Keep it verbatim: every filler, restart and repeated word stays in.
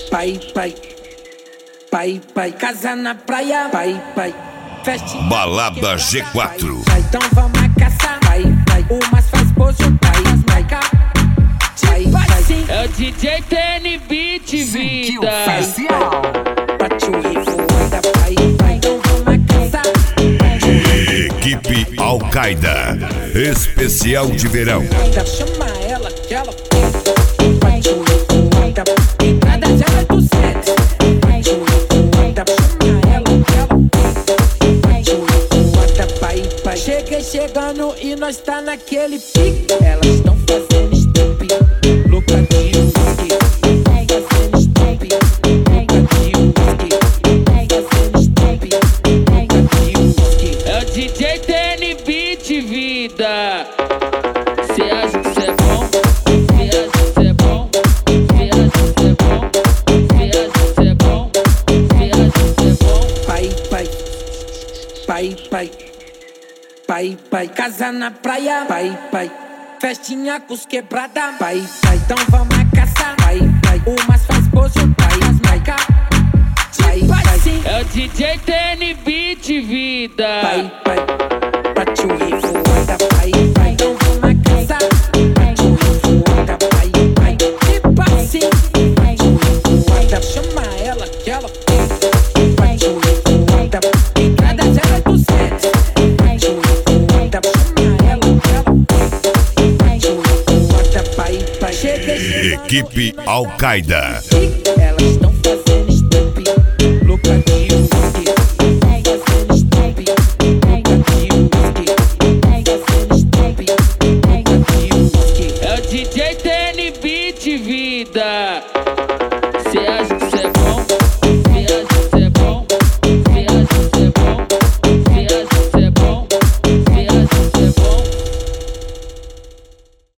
pai, pai, pai, pai, casa na praia, pai, pai, festinha. Balada G quatro. Pai, então vamos caçar, pai, pai, umas faz poço, pai, pai, pai, pai, sim. É o D J T N Beat, vida. Equipe Al-Qaeda, especial de verão. Chama ela que ela entrada zero do sexo. Chama ela que ela cheguei chegando e nós tá naquele pique. Elas estão fazendo stop, louca de whisky. Fazendo stop, louca de whisky. Fazendo stop, louca de whisky. É o D J T N Beat, vida. Cê acha que cê é bom? Cê acha que cê é bom? Cê acha que cê é bom? Cê acha que cê é bom? Cê acha que cê é bom? Pai, pai, pai, pai, pai, pai, casa na praia, pai, pai, festinha com os quebrada, pai, pai, então vamos caçar, pai, pai, umas faz poço, pai, as marca, pai, pai, sim. É o D J T N Beat, vida. Pai, pai, bate o rico, anda, pai, pai, então vamos caçar, bate o rico, anda, pai, pai, tipo assim, bate o rico, anda, chama ela que ela bate o rico, anda, entrada zero do sexo. Equipe Al-Qaeda. Elas estão fazendo stop, louca de whisky. Fazendo stop, louca de whisky. Fazendo stop, louca de whisky. É o D J T N Beat, vida.